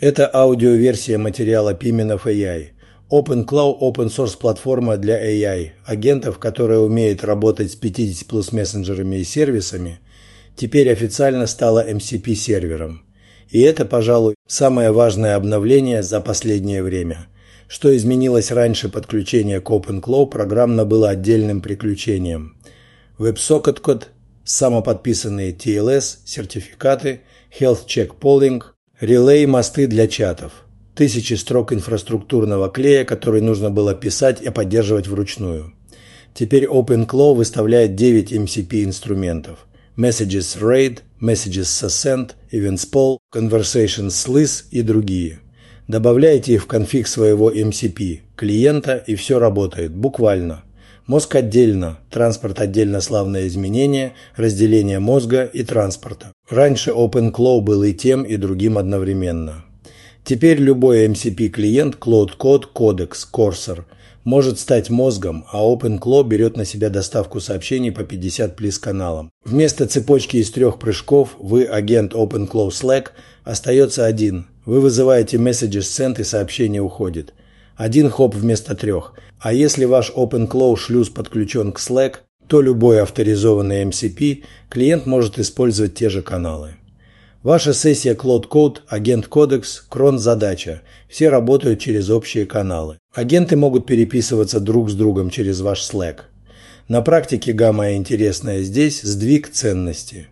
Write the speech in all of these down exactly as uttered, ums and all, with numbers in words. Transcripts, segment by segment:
Это аудиоверсия материала Piminov эй ай. OpenClaw – open-source платформа для эй ай, агентов, которая умеет работать с пятьюдесятью плюс мессенджерами и сервисами, теперь официально стала эм си пи-сервером. И это, пожалуй, самое важное обновление за последнее время. Что изменилось раньше подключения к OpenClaw, программно было отдельным приключением. WebSocket код, самоподписанные ти эл эс, сертификаты, Health Check Polling, релей, мосты для чатов. Тысячи строк инфраструктурного клея, который нужно было писать и поддерживать вручную. Теперь OpenClaw выставляет девять эм си пи-инструментов. Messages Raid, Messages Succinct, Events Poll, Conversations Slice и другие. Добавляете их в конфиг своего эм си пи, клиента, и все работает, буквально. Мозг отдельно, транспорт отдельно, славное изменение, разделение мозга и транспорта. Раньше OpenClaw был и тем, и другим одновременно. Теперь любой эм си пи-клиент, Cloud Code, Codex, Cursor может стать мозгом, а OpenClaw берет на себя доставку сообщений по пятьдесят плюс каналам. Вместо цепочки из трех прыжков вы, агент OpenClaw Slack, остается один. Вы вызываете Messages Send и сообщение уходит. Один хоп вместо трех. А если ваш OpenClaw шлюз подключен к Slack, то любой авторизованный эм си пи клиент может использовать те же каналы. Ваша сессия Cloud Code, агент Codex, крон-задача. Все работают через общие каналы. Агенты могут переписываться друг с другом через ваш Slack. На практике самое интересное здесь – сдвиг ценности.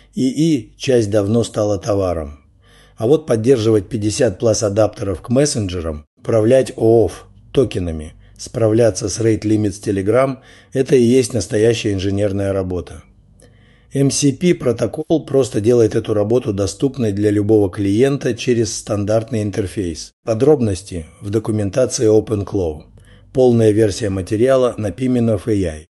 ИИ часть давно стала товаром. А вот поддерживать пятьдесят плюс адаптеров к мессенджерам, управлять о оф токенами, справляться с Rate Limits Telegram – это и есть настоящая инженерная работа. эм си пи-протокол просто делает эту работу доступной для любого клиента через стандартный интерфейс. Подробности в документации OpenClaw. Полная версия материала на Piminov эй ай.